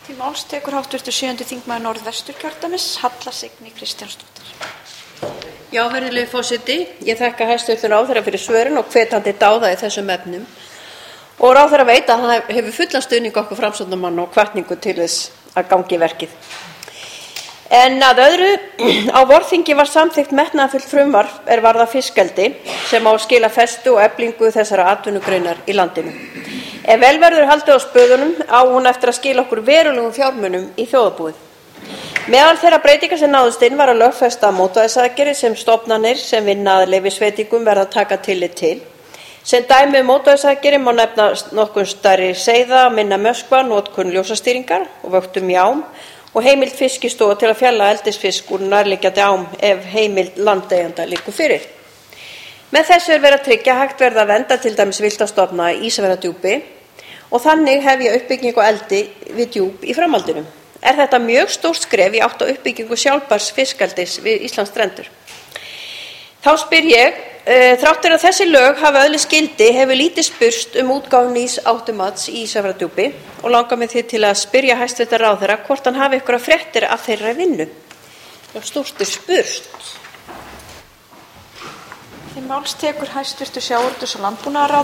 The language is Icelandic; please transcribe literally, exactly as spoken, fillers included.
Til máls tekur háttvirtur sjöundi þingmaður Norðvesturkjördæmis, Halla Signý Kristjánsdóttir. Já, virðulegi forseti, ég þakka hæstv. ráðherra fyrir svörin og hvetjandi dáða í þessum efnum. Og ráðherra veit að hann hefur fullan stuðning okkur framsóknarmanna og hvatningu til þess að gangi í verkið. En að öðru, á vorþingi var samþykkt metnaðarfullt frumvarp er varðar fiskeldi sem á að skila festu og eflingu þessara atvinnugreinar í landinu. Ef vel verður haldið á spöðunum á hún eftir að skila okkur verulegum fjármunum í þjóðarbúið. Meðal þeirra breytinga sem náðust inn var að lögfesta mótvægisaðgerðir sem stofnanir sem vinna að leyfisveitingum verða að taka tillit til. Sem dæmi um mótvægisaðgerðir má nefna nokkun stærri seiða, minna möskva, notkun ljósastýringar og vöktun í ám og heimild Fiskistofu til að fjalla eldisfisk úr nærliggjandi ám ef heimild landeiganda liggur fyrir. Með þessu er verið að tryggja hægt verði að vernda til dæmis villta stofna í Ísafjarðardjúpi og þannig hefja uppbyggingu á eldi við djúp í framhaldinu. Er þetta mjög stórt skref í átt að uppbyggingu sjálfbærs fiskeldis við Íslandsstrendur. Þá spyr ég, þrátt fyrir að þessi lög hafa öðlist gildi hefur lítið spurst um útgáfu nýs átumats í Ísafjarðardjúpi og langar mig því til að spyrja hæstv. ráðherra hvort hann hafi einhverjar fréttir af þeirra vinnu. Stórt er spurst. Til máls tekur hæstvirtur sjávarútvegs- og landbúnaðarráðherra.